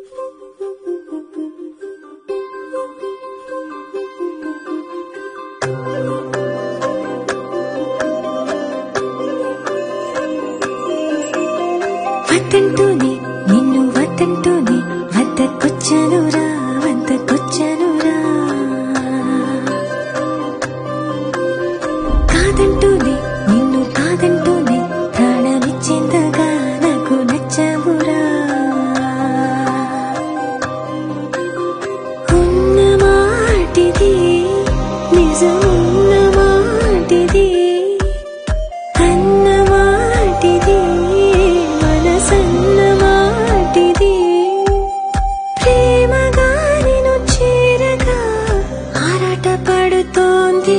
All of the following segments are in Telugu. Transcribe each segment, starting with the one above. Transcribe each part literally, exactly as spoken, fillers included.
వద్దంటూనే నిన్ను వద్దంటూనే వద్దకొచ్చానురా వద్దకొచ్చానురా కాదంటూనే నిన్ను కాదంటూనే ప్రాణమిచ్చేంతగా నాకు నచ్చావురా ఉన్న మాటిది నిజమున్న మాటిది అన్న మాటిది మనసన్న మాటిది ప్రేమగా నిన్ను చేరగా ఆరాట పడుతోంది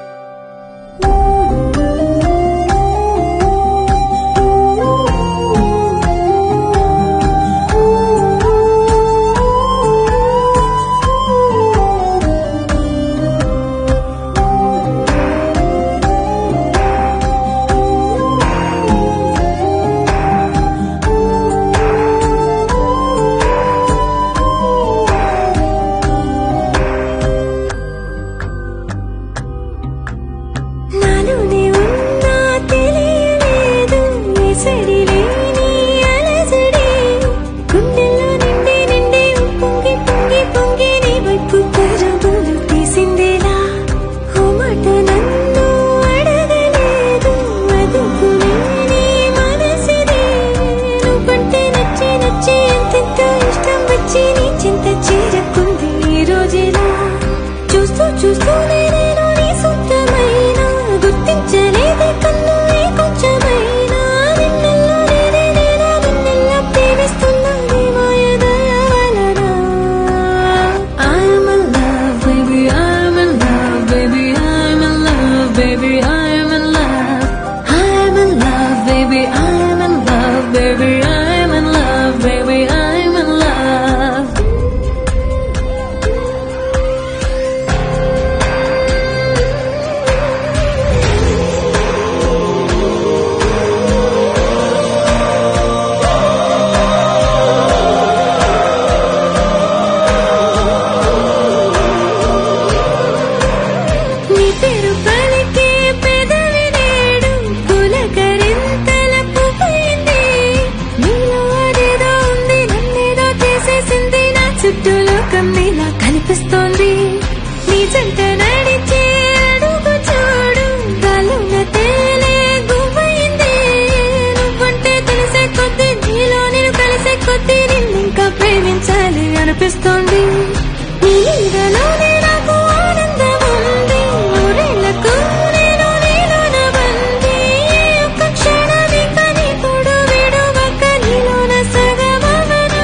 నాలోనే ఉన్నా తెలియలేదు ఎసడి లేని అలజడి గుండెల్లో నిండి నిండి పొంగి పొంగి పొంగి నీ వైపు పరుగులు తీసిందేలా ఓ మాట నన్ను అడగలేదు అదుపులేని మనసిది నువ్వంటే నచ్చి నచ్చి ఎంతెంతో ఇష్టం వచ్చి నీ చింత చేరకుంది ఈ రోజేలా చూస్తూ చూస్తూనే నేను నీ సొంతమైన గుర్తించలేదే కన్ను ఏ కొంచెమైనా నిన్నెల్లో నేనే నేనా నిన్నెల్లా ప్రేమిస్తున్నా నీ మాయదయ వలన I'm in love baby I'm in love baby I'm in love baby I'm in love I'm in love baby I'm in love baby I'm in love baby I'm in love నీ పేరు పలికే పెదవి నేడు పులకరింతల పువ్వైంది నీలో అదేదో ఉంది నన్నేదో చేసేసింది నా చుట్టూ లోకం నీలా కనిపిస్తోంది నీ జంట నడిచే అడుగు చూడు గాలున తేలే గువ్వైంది నువ్వంటే తెలిసే కొద్దీ నీలో నేను కలిసే కొద్దీ నిన్నింకా ప్రేమించాలి అనిపిస్తోంది నీ నీడలోనే నాకు ఆనందం ఉంది నూరేళ్లకు నేను నీలోన బంది ఏ ఒక్క క్షణమిక నీ తోడు విడువక నీలోన సగమవనా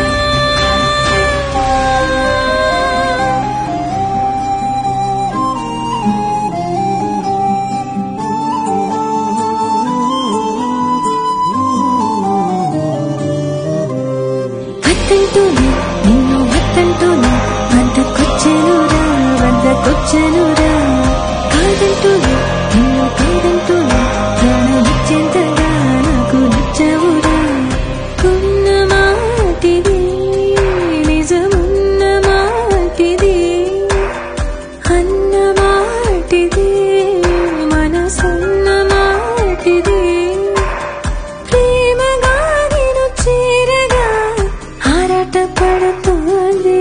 వద్దంటూనే నిన్ను వద్దంటూనే వద్దకొచ్చానురా వద్దకొచ్చానురా కాదంటూనే నిన్ను కాదంటూనే ప్రాణమిచ్చేంతగా నాకు నచ్చావురా ఉన్న మాటిది నిజమున్న మాటిది అన్న మాటిది మనసన్న మాటిది ప్రేమగా నిన్ను చేరగా ఆరాట పడుతోంది